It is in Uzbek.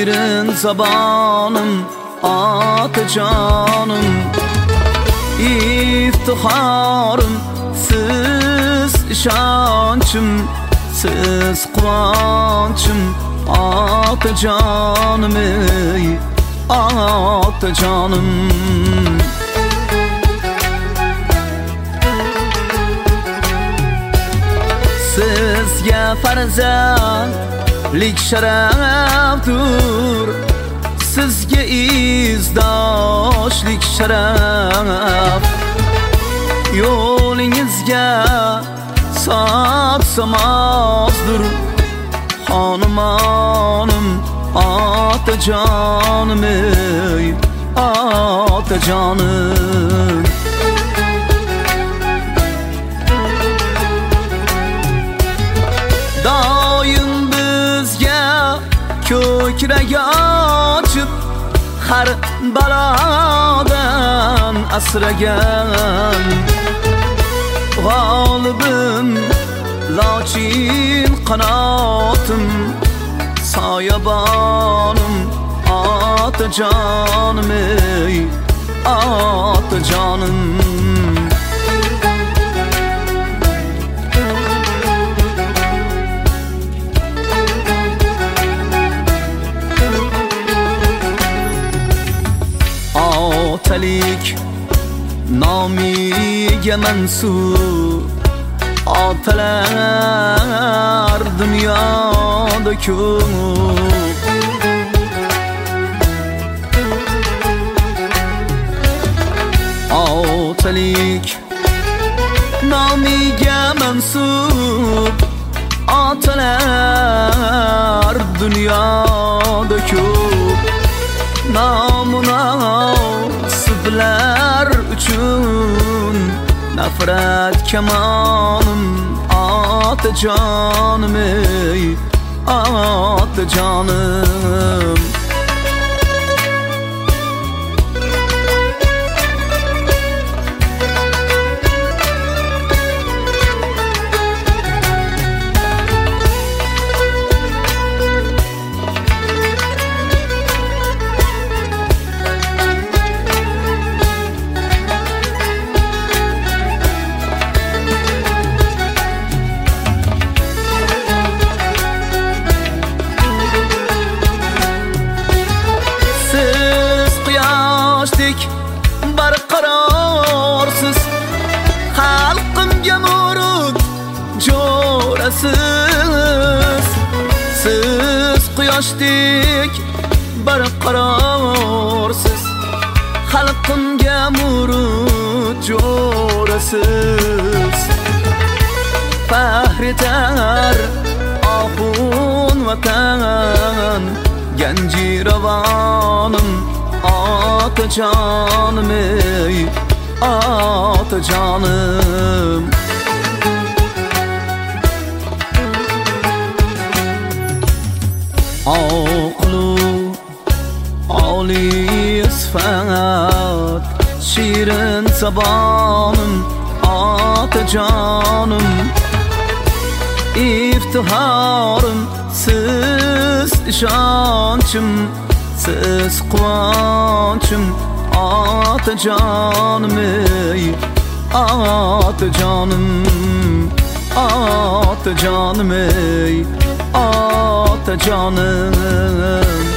şirin zabanım, atacanım, iftiharım, siz işançım, siz kıvançım, atacanım ey, atacanım. Sizge farzandlik şerefdir, sizge izdoshlik sharaf. Yo'lingizga sot-samozdir, xonumonim, otajonim ey, otajonim. Doim bizga ko'krak ochib, har balodan asragan g'olibim, lochin qanotim, soyabonim, otajonim ey, otajonim. Otalik nomiga mansub, otalar dunyoda ko'p. Otalik nomiga mansub, otalar dunyoda ko'p. Namunasiblar uchun nafrat kamonim, otajonim ey, otajonim. Barqarorsiz, xalqimga murud jo'rasiz. Siz quyoshdek barqarorsiz, xalqimga murud jo'rasiz. Faxr etar ohun vatan, ganjiravonim, otajonim ey, otajonim. Oqlu oliy sifat, shirin zabonim, otajonim, iftihorim, siz ishonchim, siz quvonchim, otajonim ey, otajonim, otajonim ey, otajonim.